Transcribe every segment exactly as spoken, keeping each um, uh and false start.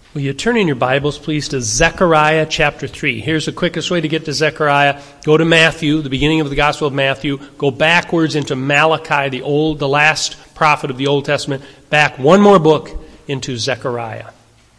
Will you turn in your Bibles, please, to Zechariah chapter three. Here's the quickest way to get to Zechariah. Go to Matthew, the beginning of the Gospel of Matthew. Go backwards into Malachi, the old, the last prophet of the Old Testament. Back one more book into Zechariah.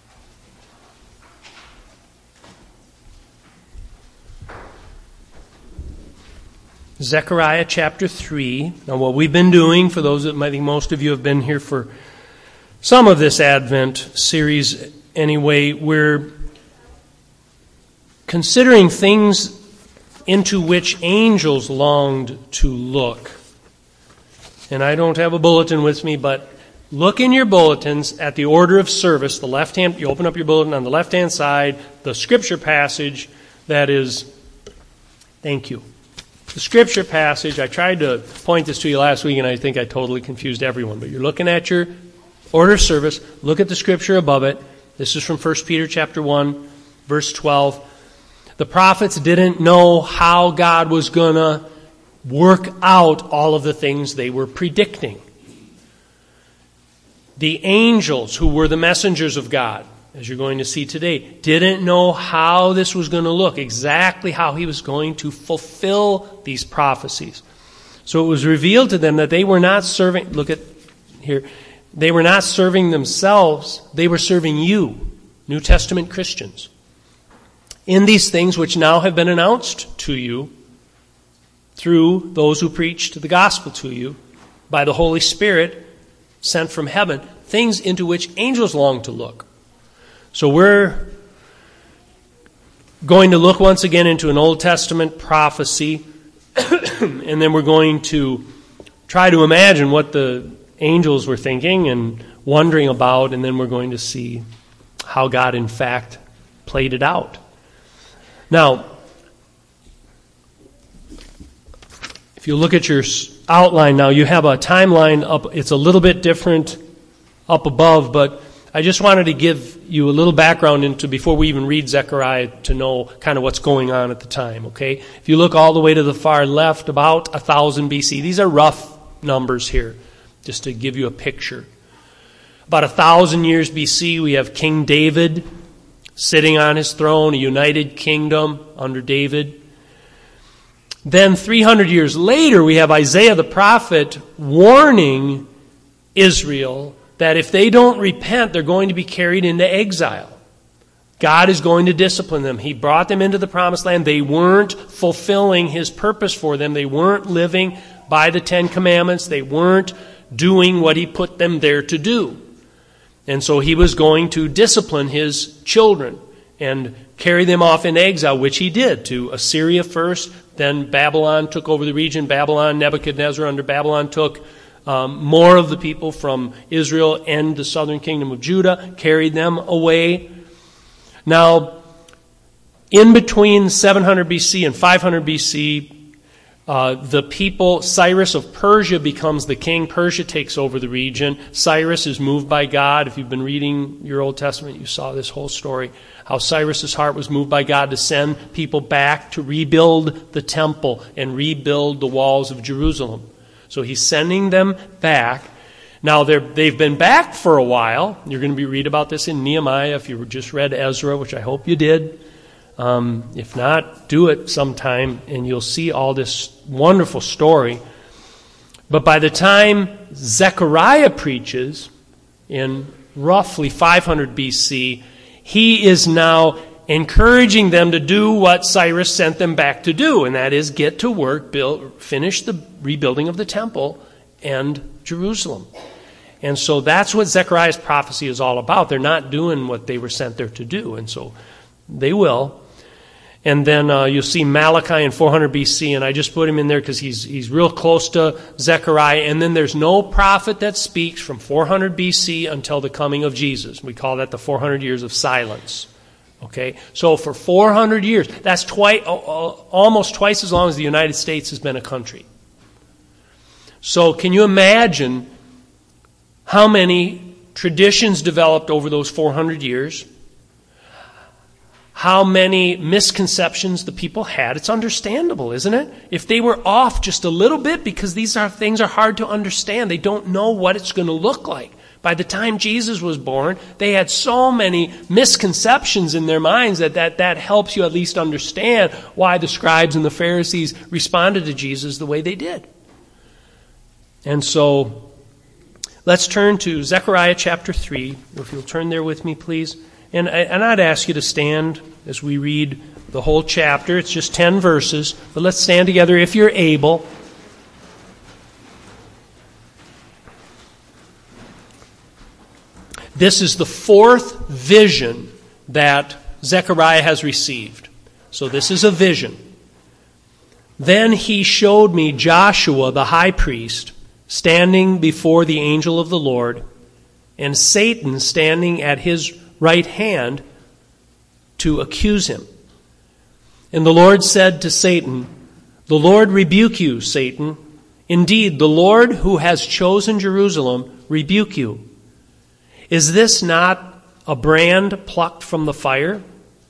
Zechariah chapter three. Now, what we've been doing, for those that I think most of you have been here for some of this Advent series anyway, we're considering things into which angels longed to look. And I don't have a bulletin with me, but look in your bulletins at the order of service. The left hand, you open up your bulletin on the left-hand side, the scripture passage that is, thank you. The scripture passage, I tried to point this to you last week, and I think I totally confused everyone. But you're looking at your order of service. Look at the scripture above it. This is from First Peter chapter one, verse twelve. The prophets didn't know how God was going to work out all of the things they were predicting. The angels, who were the messengers of God, as you're going to see today, didn't know how this was going to look, exactly how he was going to fulfill these prophecies. So it was revealed to them that they were not serving, look at here, they were not serving themselves, they were serving you, New Testament Christians, in these things which now have been announced to you through those who preached the gospel to you by the Holy Spirit sent from heaven, things into which angels long to look. So we're going to look once again into an Old Testament prophecy, and then we're going to try to imagine what the angels were thinking and wondering about, and then we're going to see how God, in fact, played it out. Now, if you look at your outline now, you have a timeline up. It's a little bit different up above, but I just wanted to give you a little background into, before we even read Zechariah, to know kind of what's going on at the time, okay? If you look all the way to the far left, about one thousand B C, these are rough numbers here, just to give you a picture. About a thousand years B C, we have King David sitting on his throne, a united kingdom under David. Then three hundred years later, we have Isaiah the prophet warning Israel that if they don't repent, they're going to be carried into exile. God is going to discipline them. He brought them into the promised land. They weren't fulfilling his purpose for them. They weren't living by the Ten Commandments. They weren't doing what he put them there to do. And so he was going to discipline his children and carry them off in exile, which he did, to Assyria first, then Babylon took over the region. Babylon, Nebuchadnezzar under Babylon took um, more of the people from Israel and the southern kingdom of Judah, carried them away. Now, in between seven hundred B C and five hundred B C, Uh, the people, Cyrus of Persia becomes the king. Persia takes over the region. Cyrus is moved by God. If you've been reading your Old Testament, you saw this whole story, how Cyrus's heart was moved by God to send people back to rebuild the temple and rebuild the walls of Jerusalem. So he's sending them back. Now, they've been back for a while. You're going to be read about this in Nehemiah if you just read Ezra, which I hope you did. Um, if not, do it sometime, and you'll see all this wonderful story. But by the time Zechariah preaches, in roughly five hundred B C, he is now encouraging them to do what Cyrus sent them back to do, and that is get to work, build, finish the rebuilding of the temple and Jerusalem. And so that's what Zechariah's prophecy is all about. They're not doing what they were sent there to do, and so they will. And then uh, you'll see Malachi in four hundred B C, and I just put him in there because he's he's real close to Zechariah. And then there's no prophet that speaks from four hundred B C until the coming of Jesus. We call that the four hundred years of silence. Okay, so for four hundred years, that's twice, almost twice as long as the United States has been a country. So can you imagine how many traditions developed over those four hundred years? How many misconceptions the people had? It's understandable, isn't it? If they were off just a little bit, because these are things are hard to understand. They don't know what it's going to look like. By the time Jesus was born, they had so many misconceptions in their minds that that, that helps you at least understand why the scribes and the Pharisees responded to Jesus the way they did. And so, let's turn to Zechariah chapter three. If you'll turn there with me, please. And, I, and I'd ask you to stand as we read the whole chapter. It's just ten verses, but let's stand together if you're able. This is the fourth vision that Zechariah has received. So this is a vision. Then he showed me Joshua the high priest standing before the angel of the Lord, and Satan standing at his right hand to accuse him. And the Lord said to Satan, "The Lord rebuke you, Satan. Indeed, the Lord who has chosen Jerusalem rebuke you. Is this not a brand plucked from the fire?"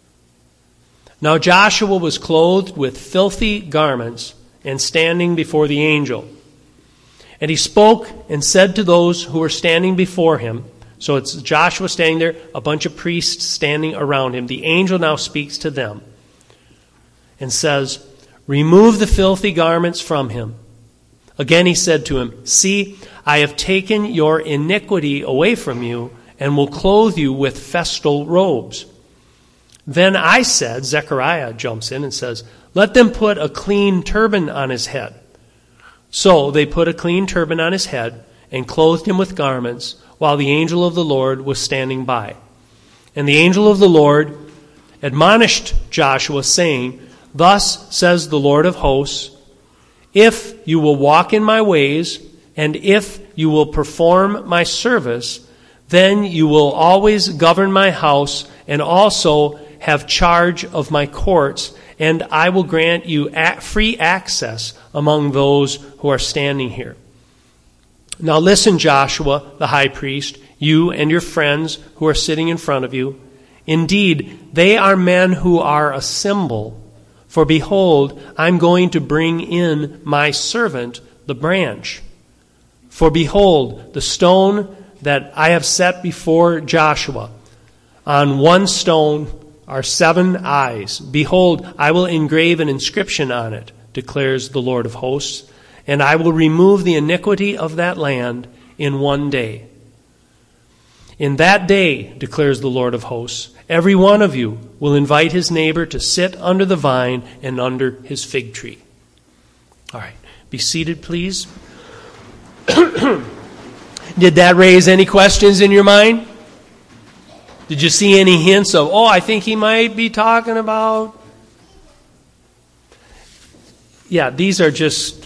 Now Joshua was clothed with filthy garments and standing before the angel. And he spoke and said to those who were standing before him, so it's Joshua standing there, a bunch of priests standing around him. The angel now speaks to them and says, "Remove the filthy garments from him." Again he said to him, "See, I have taken your iniquity away from you and will clothe you with festal robes." Then I said, Zechariah jumps in and says, "Let them put a clean turban on his head." So they put a clean turban on his head and clothed him with garments, while the angel of the Lord was standing by. And the angel of the Lord admonished Joshua, saying, "Thus says the Lord of hosts, if you will walk in my ways, and if you will perform my service, then you will always govern my house and also have charge of my courts, and I will grant you free access among those who are standing here. Now listen, Joshua, the high priest, you and your friends who are sitting in front of you. Indeed, they are men who are a symbol. For behold, I'm going to bring in my servant, the branch. For behold, the stone that I have set before Joshua. On one stone are seven eyes. Behold, I will engrave an inscription on it, declares the Lord of hosts, and I will remove the iniquity of that land in one day. In that day, declares the Lord of hosts, every one of you will invite his neighbor to sit under the vine and under his fig tree. All right, be seated, please. Did that raise any questions in your mind? Did you see any hints of, oh, I think he might be talking about? Yeah, these are just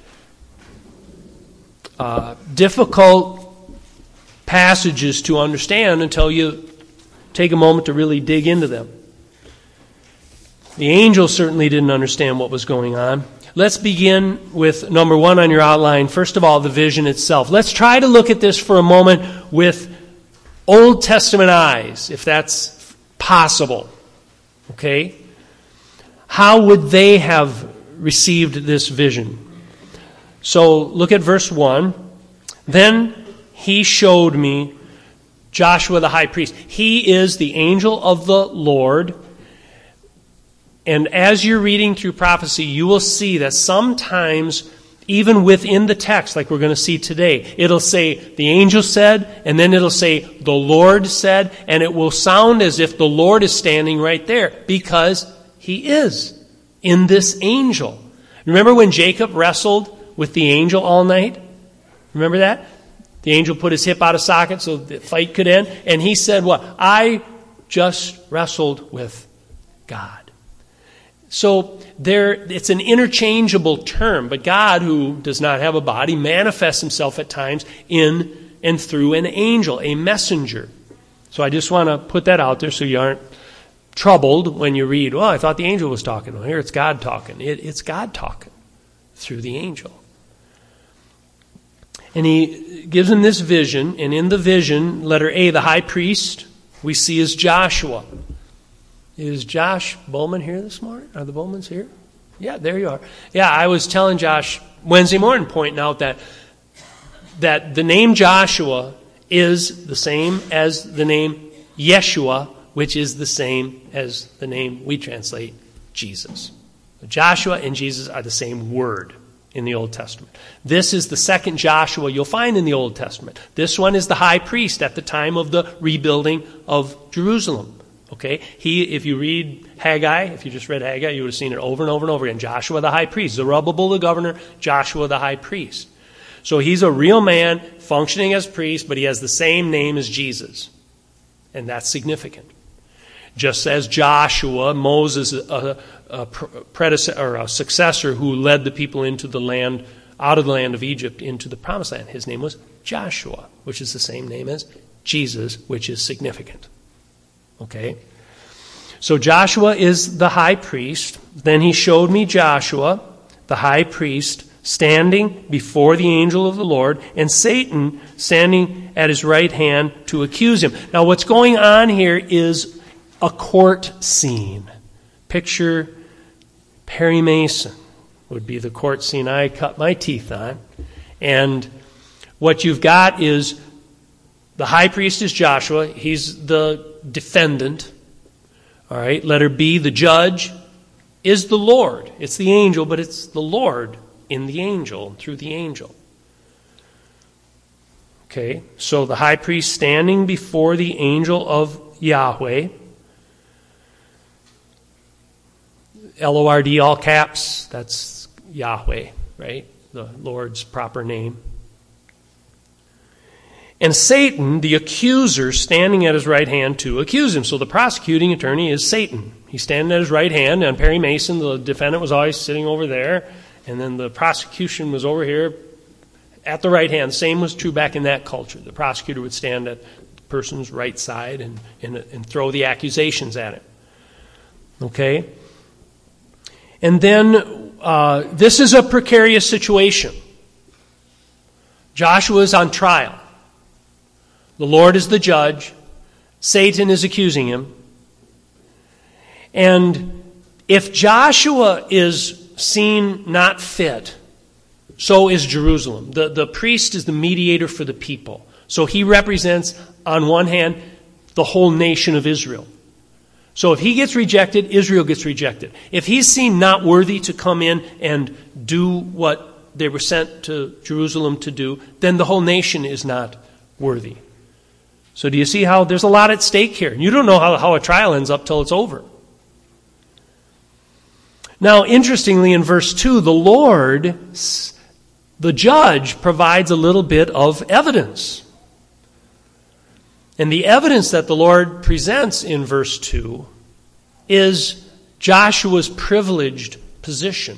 uh, difficult passages to understand until you take a moment to really dig into them. The angel certainly didn't understand what was going on. Let's begin with number one on your outline. First of all, the vision itself. Let's try to look at this for a moment with Old Testament eyes, if that's possible. Okay? How would they have received this vision? So look at verse one. Then he showed me Joshua the high priest. He is the angel of the Lord. And as you're reading through prophecy, you will see that sometimes, even within the text, like we're going to see today, it'll say, the angel said, and then it'll say, the Lord said, and it will sound as if the Lord is standing right there, because he is in this angel. Remember when Jacob wrestled with the angel all night? Remember that? The angel put his hip out of socket so the fight could end, and he said what? I just wrestled with God. So there, it's an interchangeable term, but God, who does not have a body, manifests himself at times in and through an angel, a messenger. So I just want to put that out there so you aren't troubled when you read, well, I thought the angel was talking. Well, here it's God talking. It, it's God talking through the angel. And he gives him this vision, and in the vision, letter A, the high priest, we see is Joshua. Is Josh Bowman here this morning? Are the Bowmans here? Yeah, there you are. Yeah, I was telling Josh Wednesday morning, pointing out that that the name Joshua is the same as the name Yeshua, which is the same as the name we translate Jesus. Joshua and Jesus are the same word in the Old Testament. This is the second Joshua you'll find in the Old Testament. This one is the high priest at the time of the rebuilding of Jerusalem. Okay, he, if you read Haggai, if you just read Haggai, you would have seen it over and over and over again. Joshua the high priest, Zerubbabel the governor, Joshua the high priest. So he's a real man functioning as priest, but he has the same name as Jesus. And that's significant. Just as Joshua, Moses, a, a predecessor or a successor who led the people into the land, out of the land of Egypt into the promised land. His name was Joshua, which is the same name as Jesus, which is significant. Okay? So Joshua is the high priest. Then he showed me Joshua, the high priest, standing before the angel of the Lord, and Satan standing at his right hand to accuse him. Now what's going on here is a court scene. Picture Perry Mason would be the court scene I cut my teeth on. And what you've got is the high priest is Joshua. He's the defendant. All right. Letter B, the judge is the Lord. It's the angel, but it's the Lord in the angel, through the angel. Okay. So the high priest standing before the angel of Yahweh. L O R D, all caps. That's Yahweh, right? The Lord's proper name. And Satan, the accuser, standing at his right hand to accuse him. So the prosecuting attorney is Satan. He's standing at his right hand, and Perry Mason, the defendant, was always sitting over there, and then the prosecution was over here at the right hand. Same was true back in that culture. The prosecutor would stand at the person's right side and, and, and throw the accusations at him. Okay? And then uh, this is a precarious situation. Joshua is on trial. The Lord is the judge. Satan is accusing him. And if Joshua is seen not fit, so is Jerusalem. The, the priest is the mediator for the people. So he represents, on one hand, the whole nation of Israel. So if he gets rejected, Israel gets rejected. If he's seen not worthy to come in and do what they were sent to Jerusalem to do, then the whole nation is not worthy. So do you see how there's a lot at stake here? You don't know how, how a trial ends up till it's over. Now, interestingly, in verse two, the Lord, the judge, provides a little bit of evidence. And the evidence that the Lord presents in verse two is Joshua's privileged position.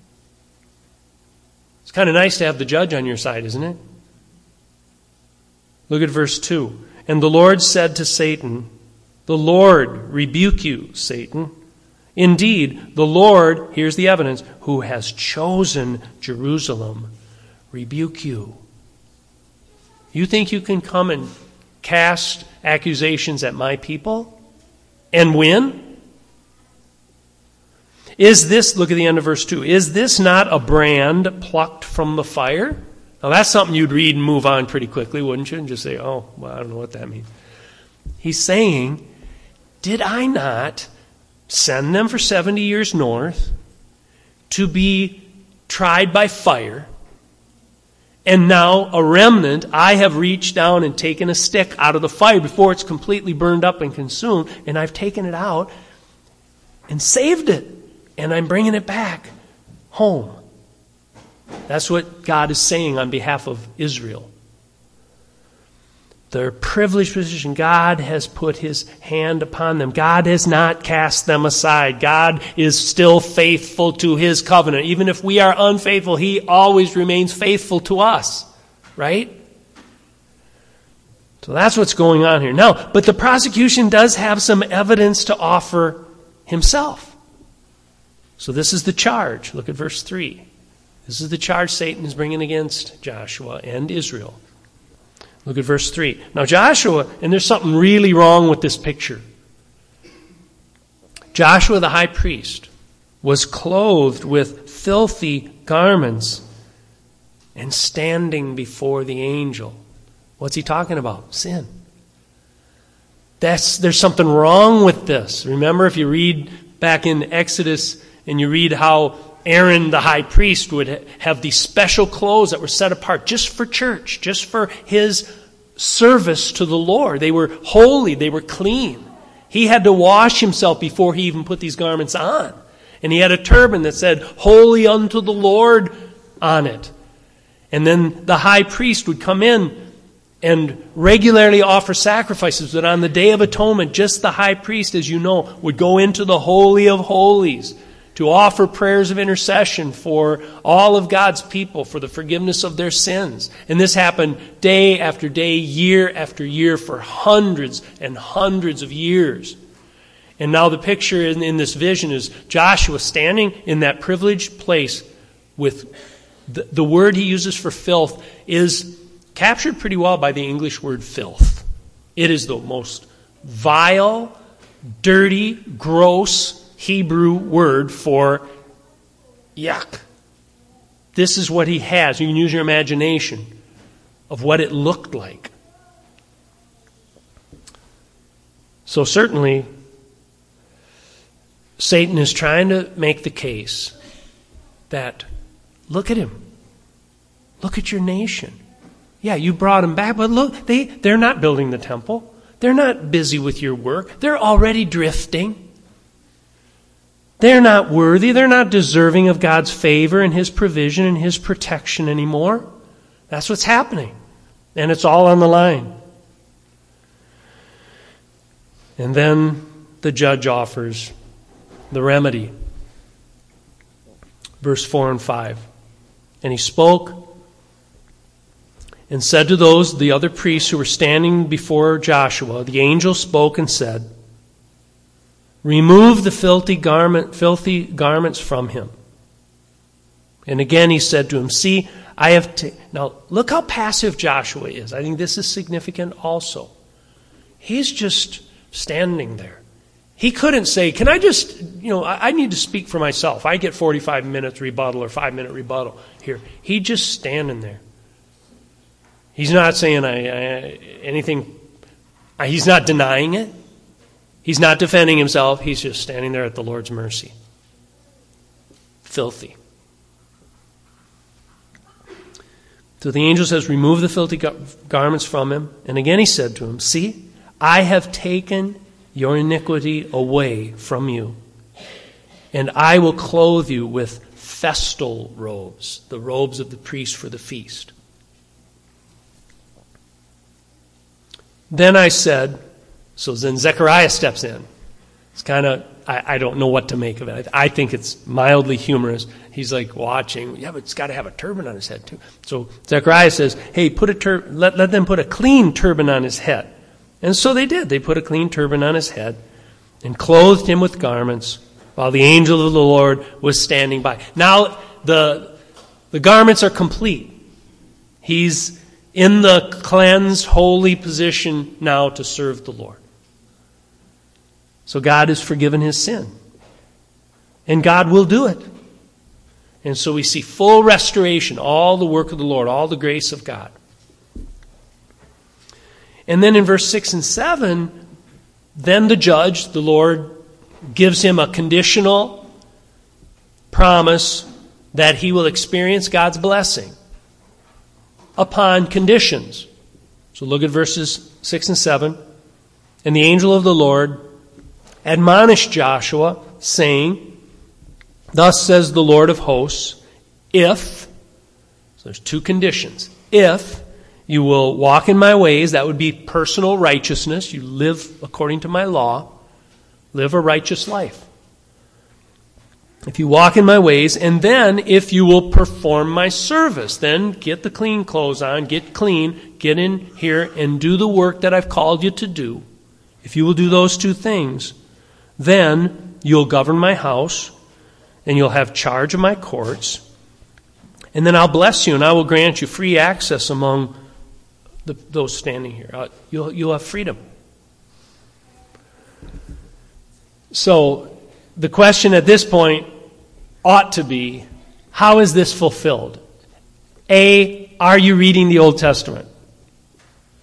It's kind of nice to have the judge on your side, isn't it? Look at verse two. And the Lord said to Satan, "The Lord rebuke you, Satan. Indeed, the Lord," here's the evidence, "who has chosen Jerusalem, rebuke you." You think you can come and cast accusations at my people and win? Is this, look at the end of verse two, is this not a brand plucked from the fire? Now that's something you'd read and move on pretty quickly, wouldn't you? And just say, oh, well, I don't know what that means. He's saying, did I not send them for seventy years north to be tried by fire? And now a remnant, I have reached down and taken a stick out of the fire before it's completely burned up and consumed, and I've taken it out and saved it. And I'm bringing it back home. That's what God is saying on behalf of Israel. Their privileged position, God has put his hand upon them. God has not cast them aside. God is still faithful to his covenant. Even if we are unfaithful, he always remains faithful to us. Right? So that's what's going on here. Now, but the prosecution does have some evidence to offer himself. So this is the charge. Look at verse three. This is the charge Satan is bringing against Joshua and Israel. Look at verse three. Now Joshua, and there's something really wrong with this picture. Joshua the high priest was clothed with filthy garments and standing before the angel. What's he talking about? Sin. That's, there's something wrong with this. Remember, if you read back in Exodus and you read how Aaron, the high priest, would have these special clothes that were set apart just for church, just for his service to the Lord. They were holy. They were clean. He had to wash himself before he even put these garments on. And he had a turban that said, "Holy unto the Lord," on it. And then the high priest would come in and regularly offer sacrifices. But on the Day of Atonement, just the high priest, as you know, would go into the Holy of Holies to offer prayers of intercession for all of God's people for the forgiveness of their sins. And this happened day after day, year after year, for hundreds and hundreds of years. And now the picture in, in this vision is Joshua standing in that privileged place with the, the word he uses for filth is captured pretty well by the English word filth. It is the most vile, dirty, gross Hebrew word for yuck. This is what he has. You can use your imagination of what it looked like. So certainly, Satan is trying to make the case that, look at him. Look at your nation. Yeah, you brought them back, but look, they, they're not building the temple. They're not busy with your work. They're already drifting. They're not worthy. They're not deserving of God's favor and His provision and His protection anymore. That's what's happening. And it's all on the line. And then the judge offers the remedy. Verse four and five. And he spoke and said to those, the other priests who were standing before Joshua, the angel spoke and said, "Remove the filthy garment, filthy garments from him." And again he said to him, "See, I have..." T-. Now, look how passive Joshua is. I think this is significant also. He's just standing there. He couldn't say, "Can I just, you know, I, I need to speak for myself. I get forty-five minutes rebuttal or five-minute rebuttal here." He's just standing there. He's not saying I, I, anything. He's not denying it. He's not defending himself. He's just standing there at the Lord's mercy. Filthy. So the angel says, "Remove the filthy gar- garments from him." And again he said to him, "See, I have taken your iniquity away from you, and I will clothe you with festal robes," the robes of the priest for the feast. Then I said, so then Zechariah steps in. It's kind of, I, I don't know what to make of it. I, I think it's mildly humorous. He's like watching. Yeah, but it's got to have a turban on his head too. So Zechariah says, "Hey, put a tur- let, let them put a clean turban on his head." And so they did. They put a clean turban on his head and clothed him with garments while the angel of the Lord was standing by. Now the, the garments are complete. He's in the cleansed, holy position now to serve the Lord. So God has forgiven his sin. And God will do it. And so we see full restoration, all the work of the Lord, all the grace of God. And then in verse six and seven, then the judge, the Lord, gives him a conditional promise that he will experience God's blessing upon conditions. So look at verses six and seven. "And the angel of the Lord admonished Joshua, saying, Thus says the Lord of hosts, if," so there's two conditions, "if you will walk in my ways," that would be personal righteousness, you live according to my law, live a righteous life. "If you walk in my ways, and then if you will perform my service," then get the clean clothes on, get clean, get in here and do the work that I've called you to do. "If you will do those two things, then you'll govern my house, and you'll have charge of my courts, and then I'll bless you, and I will grant you free access among the, those standing here. Uh, you'll, you'll have freedom." So the question at this point ought to be, how is this fulfilled? A, are you reading the Old Testament?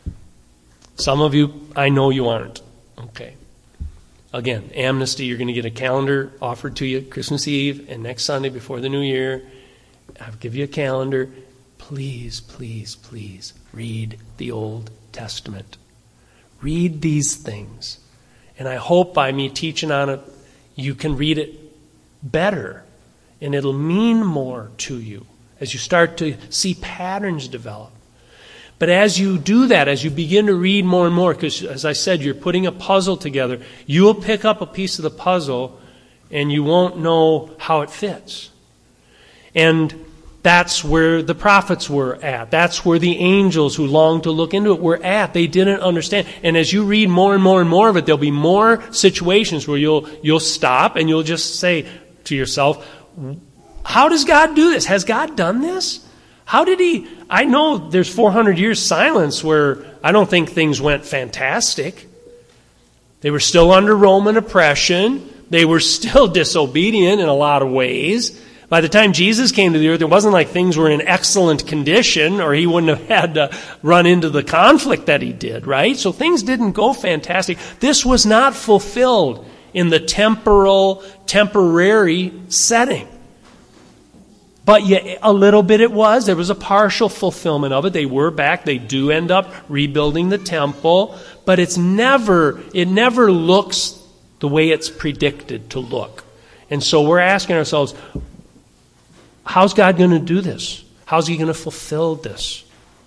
Some of you, I know you aren't. Okay. Again, amnesty, you're going to get a calendar offered to you Christmas Eve and next Sunday before the new year. I'll give you a calendar. Please, please, please read the Old Testament. Read these things. And I hope by me teaching on it, you can read it better. And it'll mean more to you as you start to see patterns develop. But as you do that, as you begin to read more and more, because as I said, you're putting a puzzle together, you'll pick up a piece of the puzzle and you won't know how it fits. And that's where the prophets were at. That's where the angels who longed to look into it were at. They didn't understand. And as you read more and more and more of it, there'll be more situations where you'll you'll stop and you'll just say to yourself, how does God do this? Has God done this? How did he? I know there's four hundred years silence where I don't think things went fantastic. They were still under Roman oppression. They were still disobedient in a lot of ways. By the time Jesus came to the earth, it wasn't like things were in excellent condition or he wouldn't have had to run into the conflict that he did, right? So things didn't go fantastic. This was not fulfilled in the temporal, temporary setting. But yet, a little bit it was. There was a partial fulfillment of it. They were back. They do end up rebuilding the temple. But it's never, it never looks the way it's predicted to look. And so we're asking ourselves, how's God going to do this? How's he going to fulfill this?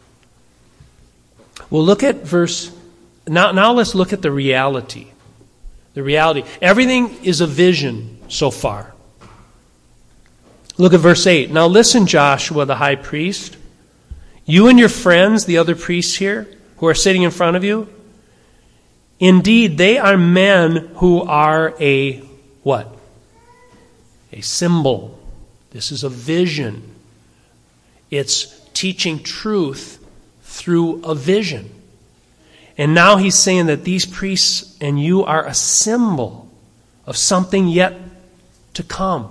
Well, look at verse, now, now let's look at the reality. The reality. Everything is a vision so far. Look at verse eight. Now listen, Joshua, the high priest. You and your friends, the other priests here, who are sitting in front of you, indeed, they are men who are a what? A symbol. This is a vision. It's teaching truth through a vision. And now he's saying that these priests and you are a symbol of something yet to come.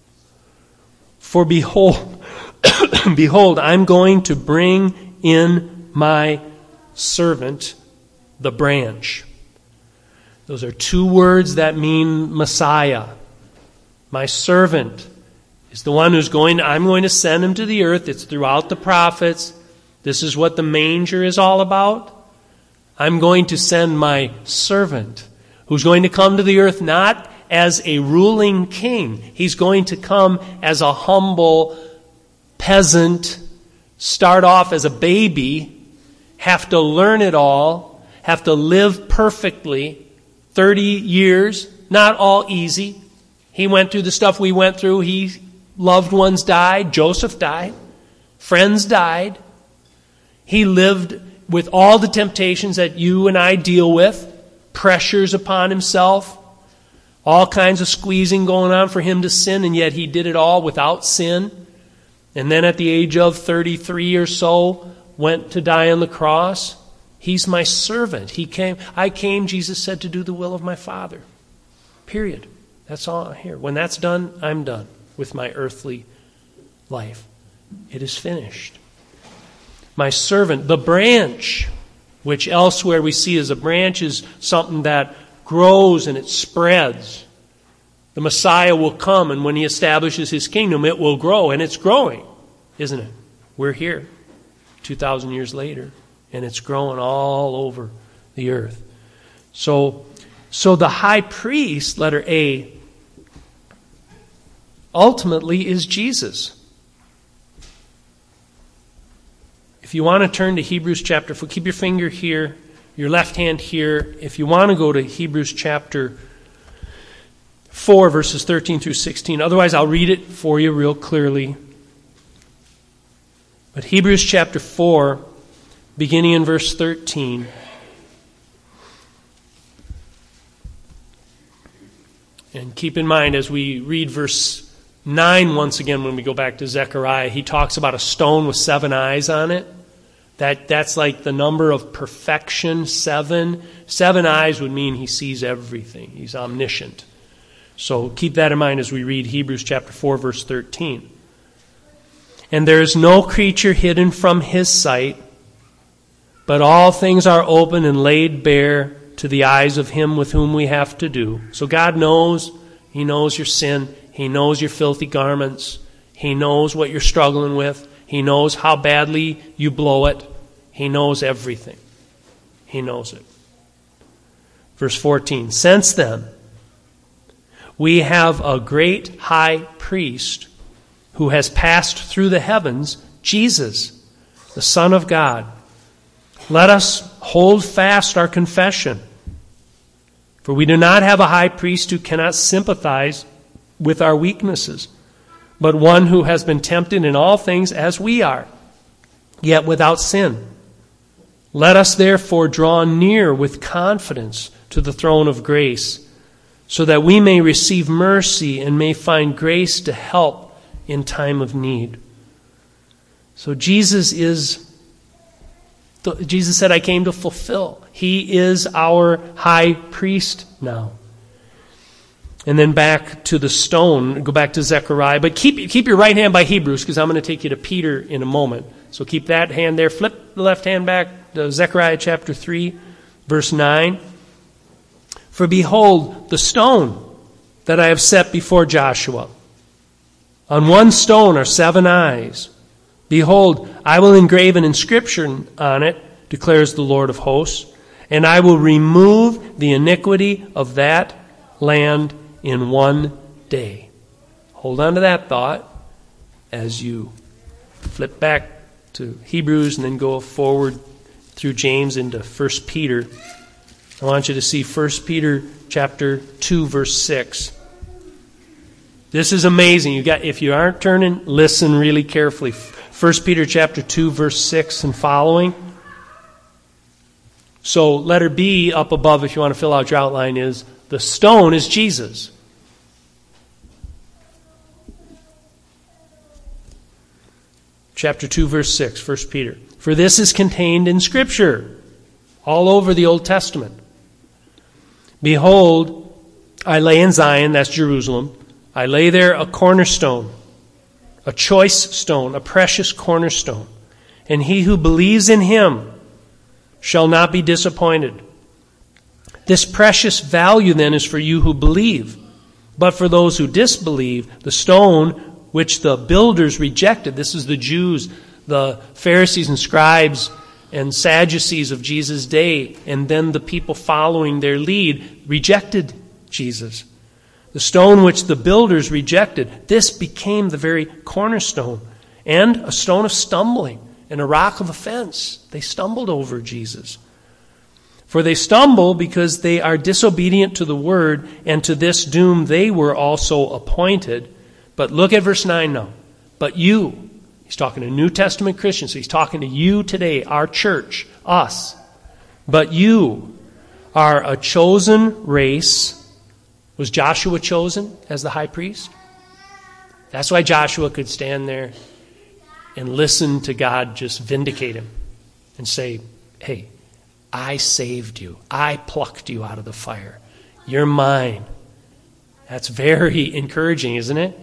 For behold, behold, I'm going to bring in my servant, the branch. Those are two words that mean Messiah. My servant is the one who's going to, I'm going to send him to the earth. It's throughout the prophets. This is what the manger is all about. I'm going to send my servant who's going to come to the earth not as a ruling king. He's going to come as a humble peasant, start off as a baby, have to learn it all, have to live perfectly, thirty years, not all easy. He went through the stuff we went through. He, loved ones died. Joseph died. Friends died. He lived with all the temptations that you and I deal with, pressures upon himself, all kinds of squeezing going on for him to sin, and yet he did it all without sin. And then at the age of thirty-three or so, went to die on the cross. He's my servant. He came. I came, Jesus said, to do the will of my Father. Period. That's all here. When that's done, I'm done with my earthly life. It is finished. My servant, the branch, which elsewhere we see as a branch is something that grows and it spreads. The Messiah will come, and when he establishes his kingdom, it will grow, and it's growing, isn't it? We're here two thousand years later, and it's growing all over the earth. So, so the high priest, letter A, ultimately is Jesus. If you want to turn to Hebrews chapter four, keep your finger here, your left hand here. If you want to go to Hebrews chapter four, verses thirteen through sixteen. Otherwise, I'll read it for you real clearly. But Hebrews chapter four, beginning in verse thirteen. And keep in mind, as we read verse nine once again, when we go back to Zechariah, he talks about a stone with seven eyes on it. That, that's like the number of perfection, seven. Seven eyes would mean he sees everything. He's omniscient. So keep that in mind as we read Hebrews chapter four, verse thirteen. And there is no creature hidden from his sight, But all things are open and laid bare to the eyes of him with whom we have to do. So God knows. He knows your sin. He knows your filthy garments. He knows what you're struggling with. He knows how badly you blow it. He knows everything. He knows it. Verse fourteen, since then, we have a great high priest who has passed through the heavens, Jesus, the Son of God. Let us hold fast our confession. For we do not have a high priest who cannot sympathize with our weaknesses, but one who has been tempted in all things as we are, yet without sin. Let us therefore draw near with confidence to the throne of grace, so that we may receive mercy and may find grace to help in time of need. So Jesus is, Jesus said, I came to fulfill. He is our high priest now. And then back to the stone, go back to Zechariah. But keep, keep your right hand by Hebrews, because I'm going to take you to Peter in a moment. So keep that hand there. Flip the left hand back to Zechariah chapter three, verse nine. For behold, the stone that I have set before Joshua. On one stone are seven eyes. Behold, I will engrave an inscription on it, declares the Lord of hosts, and I will remove the iniquity of that land in one day. Hold on to that thought as you flip back to Hebrews and then go forward through James into First Peter. I want you to see First Peter chapter two, verse six. This is amazing. You got, if you aren't turning, listen really carefully. First Peter chapter two, verse six and following. So letter B up above, if you want to fill out your outline, is the stone is Jesus. Chapter two, verse six, First Peter. For this is contained in Scripture, all over the Old Testament. Behold, I lay in Zion, that's Jerusalem, I lay there a cornerstone, a choice stone, a precious cornerstone. And he who believes in him shall not be disappointed. This precious value then is for you who believe. But for those who disbelieve, the stone which the builders rejected, this is the Jews, the Pharisees and scribes and Sadducees of Jesus' day, and then the people following their lead rejected Jesus. The stone which the builders rejected, this became the very cornerstone, and a stone of stumbling and a rock of offense. They stumbled over Jesus. For they stumble because they are disobedient to the word, and to this doom they were also appointed. But look at verse nine now. But you, he's talking to New Testament Christians, so he's talking to you today, our church, us. But you are a chosen race. Was Joshua chosen as the high priest? That's why Joshua could stand there and listen to God just vindicate him and say, hey, I saved you. I plucked you out of the fire. You're mine. That's very encouraging, isn't it?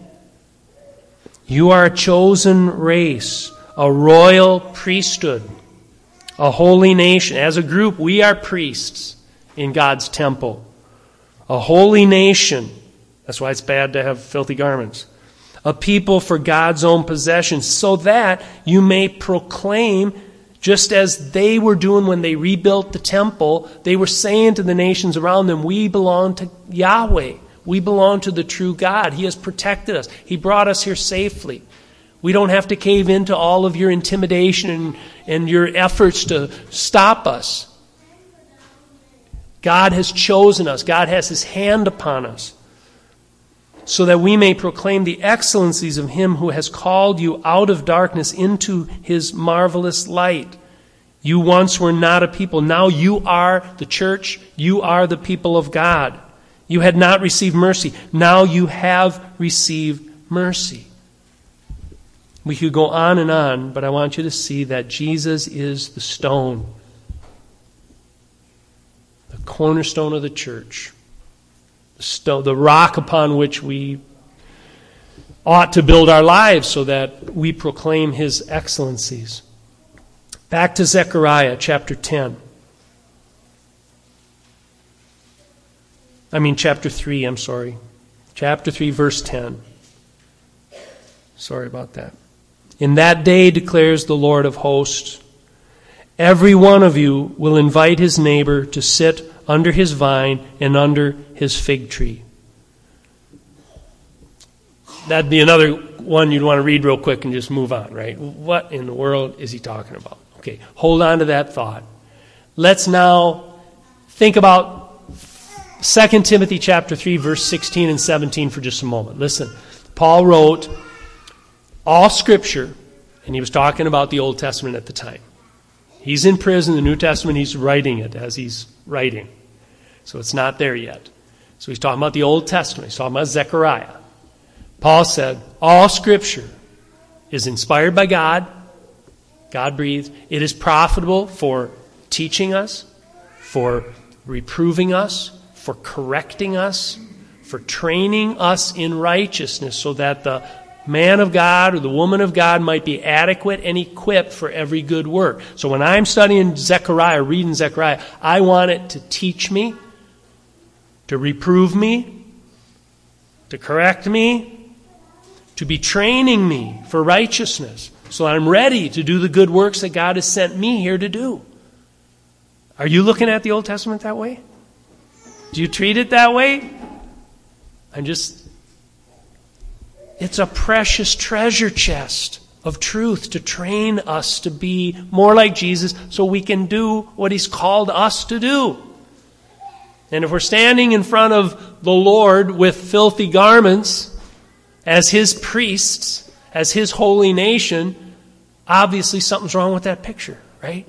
You are a chosen race, a royal priesthood, a holy nation. As a group, we are priests in God's temple. A holy nation. That's why it's bad to have filthy garments. A people for God's own possession, so that you may proclaim, just as they were doing when they rebuilt the temple, they were saying to the nations around them, we belong to Yahweh. We belong to the true God. He has protected us. He brought us here safely. We don't have to cave into all of your intimidation and, and your efforts to stop us. God has chosen us. God has His hand upon us, so that we may proclaim the excellencies of Him who has called you out of darkness into His marvelous light. You once were not a people. Now you are the church. You are the people of God. You had not received mercy. Now you have received mercy. We could go on and on, but I want you to see that Jesus is the stone, the cornerstone of the church, the, stone, the rock upon which we ought to build our lives so that we proclaim His excellencies. Back to Zechariah chapter ten. I mean chapter three, I'm sorry. Chapter three, verse ten. Sorry about that. In that day, declares the Lord of hosts, every one of you will invite his neighbor to sit under his vine and under his fig tree. That'd be another one you'd want to read real quick and just move on, right? What in the world is he talking about? Okay, hold on to that thought. Let's now think about Second Timothy chapter three, verse sixteen and seventeen for just a moment. Listen, Paul wrote, all Scripture, and he was talking about the Old Testament at the time. He's in prison, the New Testament, he's writing it as he's writing. So it's not there yet. So he's talking about the Old Testament. He's talking about Zechariah. Paul said, all Scripture is inspired by God, God breathed. It is profitable for teaching us, for reproving us, for correcting us, for training us in righteousness, so that the man of God or the woman of God might be adequate and equipped for every good work. So when I'm studying Zechariah, reading Zechariah, I want it to teach me, to reprove me, to correct me, to be training me for righteousness, so I'm ready to do the good works that God has sent me here to do. Are you looking at the Old Testament that way? Do you treat it that way? I'm just... It's a precious treasure chest of truth to train us to be more like Jesus so we can do what He's called us to do. And if we're standing in front of the Lord with filthy garments as His priests, as His holy nation, obviously something's wrong with that picture, right?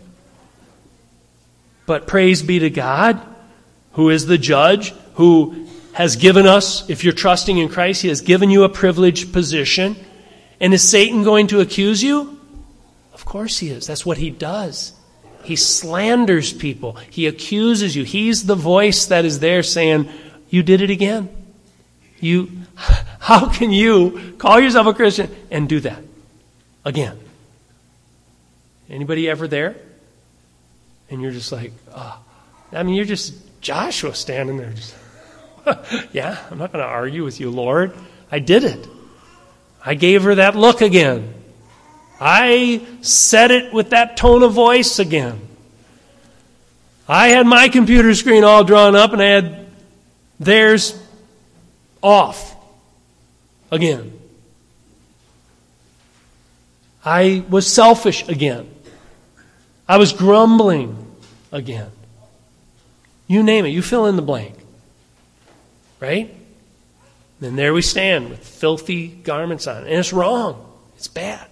But praise be to God, who is the judge, who has given us, if you're trusting in Christ, He has given you a privileged position. And is Satan going to accuse you? Of course he is. That's what he does. He slanders people. He accuses you. He's the voice that is there saying, you did it again. You, how can you call yourself a Christian and do that again? Anybody ever there? And you're just like, oh. I mean, you're just Joshua standing there just... yeah, I'm not going to argue with you, Lord. I did it. I gave her that look again. I said it with that tone of voice again. I had my computer screen all drawn up and I had theirs off again. I was selfish again. I was grumbling again. You name it. You fill in the blank. Right? And there we stand with filthy garments on. And it's wrong. It's bad.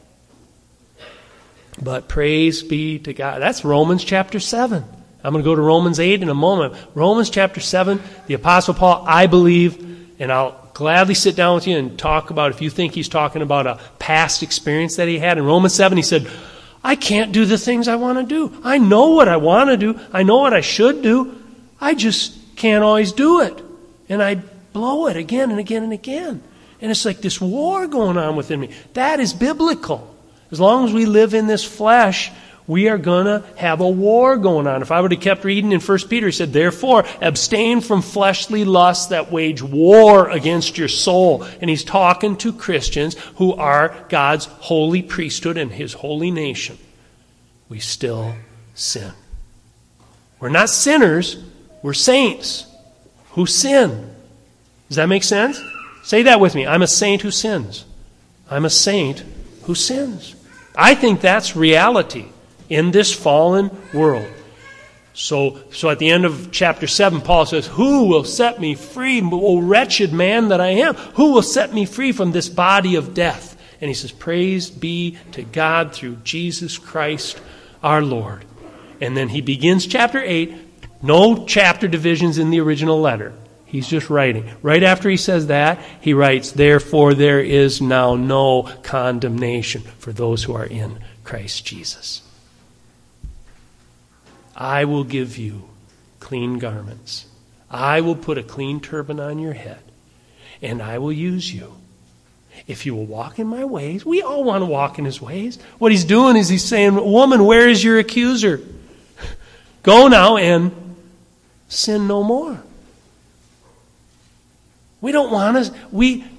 But praise be to God. That's Romans chapter seven. I'm going to go to Romans eight in a moment. Romans chapter seven, the Apostle Paul, I believe, and I'll gladly sit down with you and talk about, if you think he's talking about a past experience that he had. In Romans seven, he said, I can't do the things I want to do. I know what I want to do. I know what I should do. I just can't always do it. And I blow it again and again and again. And it's like this war going on within me. That is biblical. As long as we live in this flesh, we are going to have a war going on. If I would have kept reading in First Peter, he said, therefore, abstain from fleshly lusts that wage war against your soul. And he's talking to Christians who are God's holy priesthood and His holy nation. We still sin. We're not sinners, we're saints who sin. Does that make sense? Say that with me. I'm a saint who sins. I'm a saint who sins. I think that's reality in this fallen world. So, so at the end of chapter seven, Paul says, who will set me free, O wretched man that I am? Who will set me free from this body of death? And he says, praise be to God through Jesus Christ our Lord. And then he begins chapter eight. No chapter divisions in the original letter. He's just writing. Right after he says that, he writes, therefore there is now no condemnation for those who are in Christ Jesus. I will give you clean garments. I will put a clean turban on your head, and I will use you. If you will walk in my ways, we all want to walk in his ways. What he's doing is he's saying, woman, where is your accuser? Go now and sin no more. We don't want to, we, I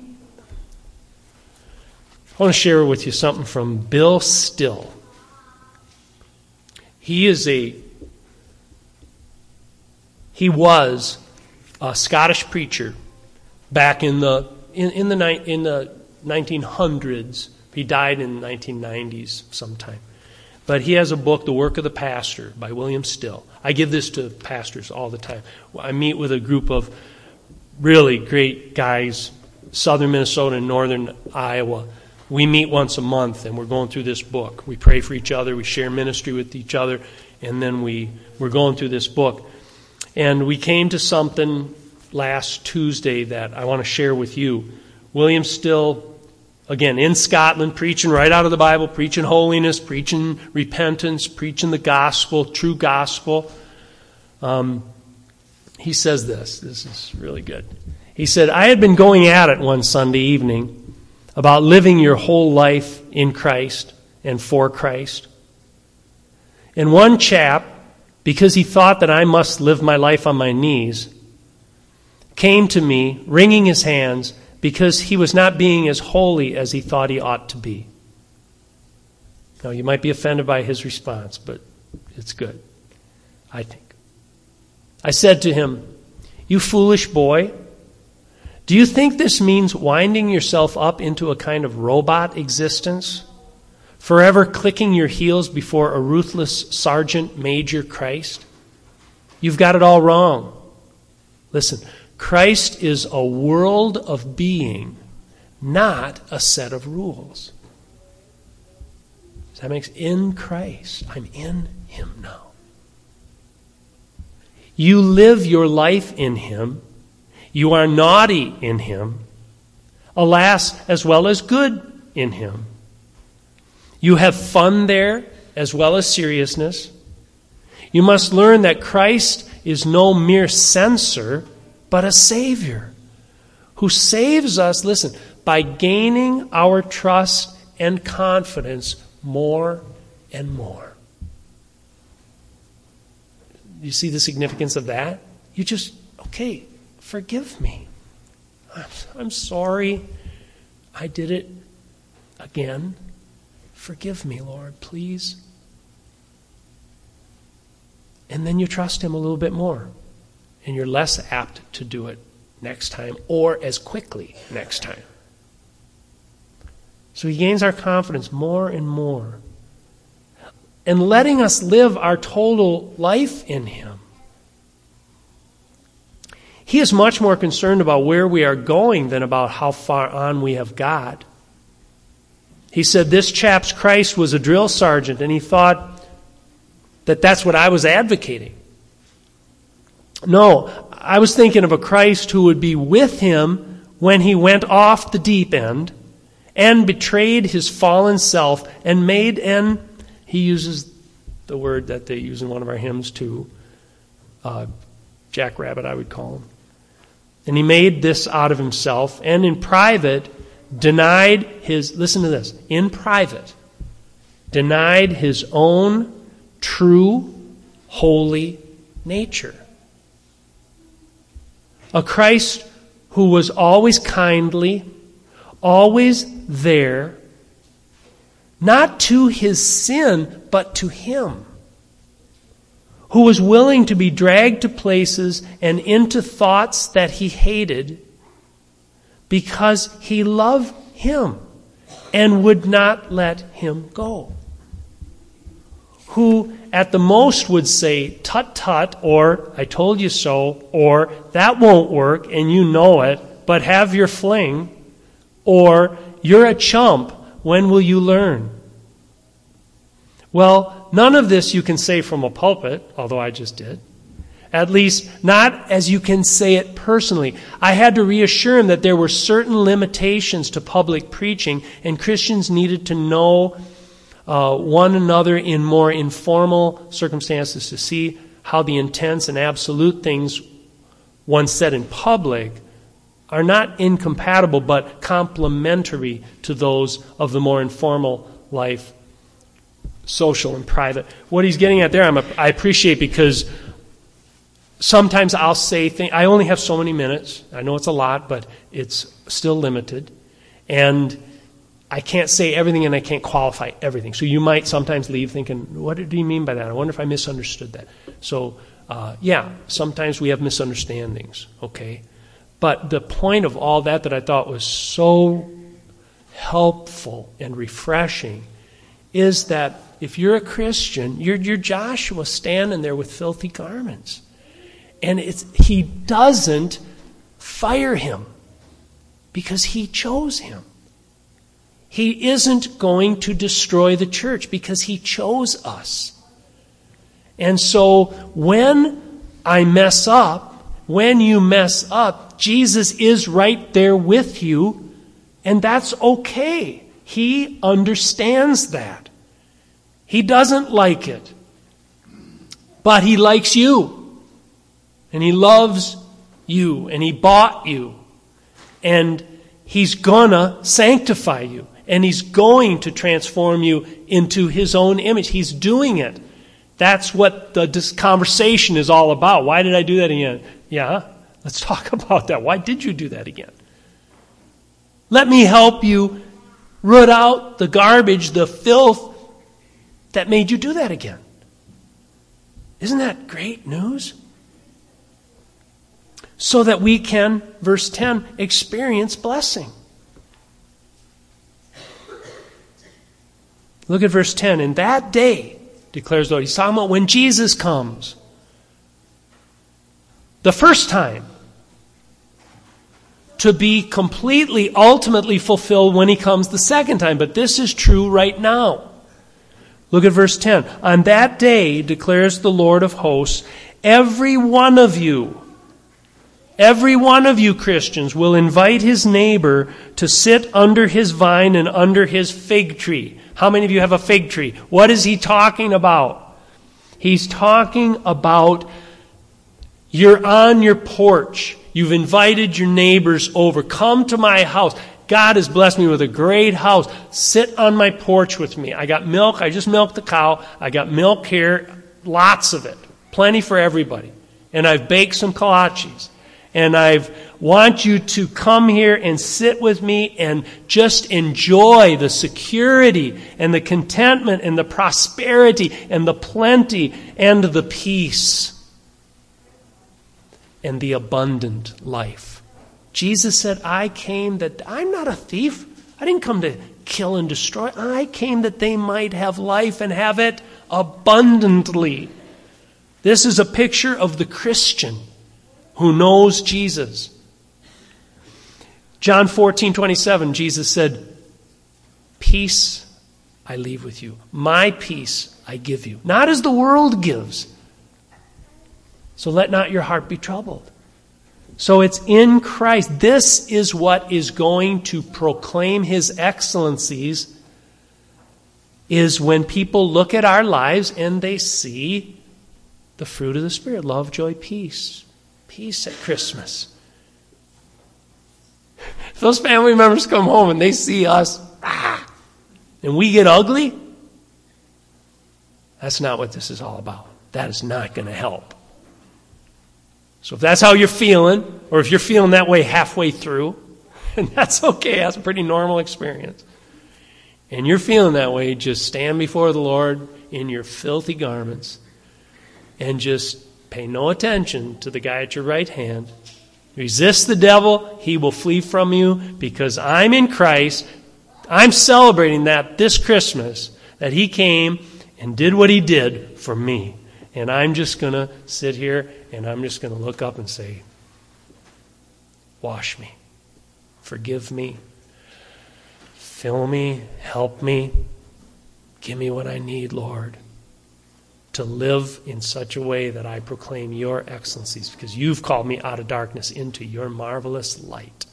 want to share with you something from Bill Still. He is a, he was a Scottish preacher back in the, in, in the, in the nineteen hundreds. He died in the nineteen nineties sometime. But he has a book, The Work of the Pastor, by William Still. I give this to pastors all the time. I meet with a group of really great guys, southern Minnesota and northern Iowa. We meet once a month, and we're going through this book. We pray for each other, we share ministry with each other, and then we, we're going through this book. And we came to something last Tuesday that I want to share with you. William Still, again, in Scotland, preaching right out of the Bible, preaching holiness, preaching repentance, preaching the gospel, true gospel. Um, he says this. This is really good. He said, I had been going at it one Sunday evening about living your whole life in Christ and for Christ. And one chap, because he thought that I must live my life on my knees, came to me, wringing his hands, because he was not being as holy as he thought he ought to be. Now, you might be offended by his response, but it's good, I think. I said to him, you foolish boy, do you think this means winding yourself up into a kind of robot existence, forever clicking your heels before a ruthless Sergeant Major Christ? You've got it all wrong. Listen, Christ is a world of being, not a set of rules. Does that make sense? In Christ. I'm in him now. You live your life in him. You are naughty in him. Alas, as well as good in him. You have fun there as well as seriousness. You must learn that Christ is no mere censor, but a Savior who saves us, listen, by gaining our trust and confidence more and more. You see the significance of that? You just, okay, forgive me. I'm, I'm sorry I did it again. Forgive me, Lord, please. And then you trust him a little bit more. And you're less apt to do it next time or as quickly next time. So he gains our confidence more and more. And letting us live our total life in him. He is much more concerned about where we are going than about how far on we have got. He said this chap's Christ was a drill sergeant, and he thought that that's what I was advocating. No, I was thinking of a Christ who would be with him when he went off the deep end and betrayed his fallen self and made an, he uses the word that they use in one of our hymns too, uh, jackrabbit I would call him. And he made this out of himself and in private denied his, listen to this, in private, denied his own true, holy nature. A Christ who was always kindly, always there, not to his sin, but to him. Who was willing to be dragged to places and into thoughts that he hated because he loved him and would not let him go. Who at the most would say, tut tut, or I told you so, or that won't work and you know it, but have your fling, or you're a chump, when will you learn? Well, none of this you can say from a pulpit, although I just did. At least not as you can say it personally. I had to reassure him that there were certain limitations to public preaching, and Christians needed to know uh, one another in more informal circumstances to see how the intense and absolute things one said in public are not incompatible, but complementary to those of the more informal life, social and private. What he's getting at there, I'm a, I appreciate, because sometimes I'll say things. I only have so many minutes. I know it's a lot, but it's still limited. And I can't say everything, and I can't qualify everything. So you might sometimes leave thinking, what did he mean by that? I wonder if I misunderstood that. So, uh, yeah, sometimes we have misunderstandings, okay? But the point of all that that I thought was so helpful and refreshing is that if you're a Christian, you're, you're Joshua standing there with filthy garments. And it's he doesn't fire him because he chose him. He isn't going to destroy the church because he chose us. And so when I mess up, when you mess up, Jesus is right there with you, and that's okay. He understands that. He doesn't like it, but he likes you, and he loves you, and he bought you, and he's gonna sanctify you, and he's going to transform you into his own image. He's doing it. That's what the this conversation is all about. Why did I do that again? Yeah, let's talk about that. Why did you do that again? Let me help you root out the garbage, the filth that made you do that again. Isn't that great news? So that we can, verse ten, experience blessing. Look at verse ten. In that day, declares the Lord. He's talking about when Jesus comes. The first time. To be completely, ultimately fulfilled when he comes the second time. But this is true right now. Look at verse ten. On that day, declares the Lord of hosts, every one of you, every one of you Christians will invite his neighbor to sit under his vine and under his fig tree. How many of you have a fig tree? What is he talking about? He's talking about you're on your porch. You've invited your neighbors over. Come to my house. God has blessed me with a great house. Sit on my porch with me. I got milk. I just milked the cow. I got milk here. Lots of it. Plenty for everybody. And I've baked some kolaches. And I want you to come here and sit with me and just enjoy the security and the contentment and the prosperity and the plenty and the peace and the abundant life. Jesus said, I came that, I'm not a thief. I didn't come to kill and destroy. I came that they might have life and have it abundantly. This is a picture of the Christian who knows Jesus. John fourteen twenty-seven, Jesus said, peace I leave with you. My peace I give you. Not as the world gives. So let not your heart be troubled. So it's in Christ. This is what is going to proclaim his excellencies, is when people look at our lives and they see the fruit of the Spirit. Love, joy, peace. Peace at Christmas. If those family members come home and they see us, ah, and we get ugly, that's not what this is all about. That is not going to help. So if that's how you're feeling, or if you're feeling that way halfway through, and that's okay, that's a pretty normal experience, and you're feeling that way, just stand before the Lord in your filthy garments and just pay no attention to the guy at your right hand. Resist the devil, he will flee from you, because I'm in Christ. I'm celebrating that this Christmas, that he came and did what he did for me. And I'm just going to sit here and I'm just going to look up and say, wash me, forgive me, fill me, help me, give me what I need, Lord, to live in such a way that I proclaim your excellencies, because you've called me out of darkness into your marvelous light.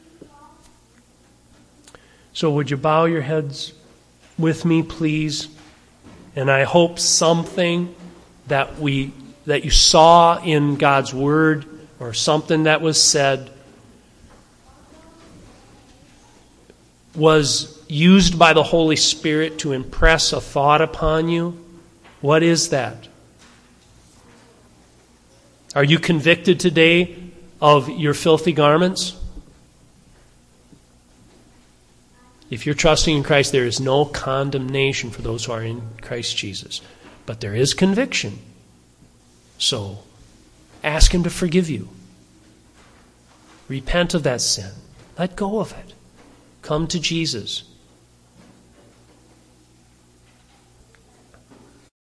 So would you bow your heads with me, please? And I hope something that we that you saw in God's Word, or something that was said, was used by the Holy Spirit to impress a thought upon you? What is that? Are you convicted today of your filthy garments? If you're trusting in Christ, there is no condemnation for those who are in Christ Jesus. But there is conviction. So, ask Him to forgive you. Repent of that sin. Let go of it. Come to Jesus.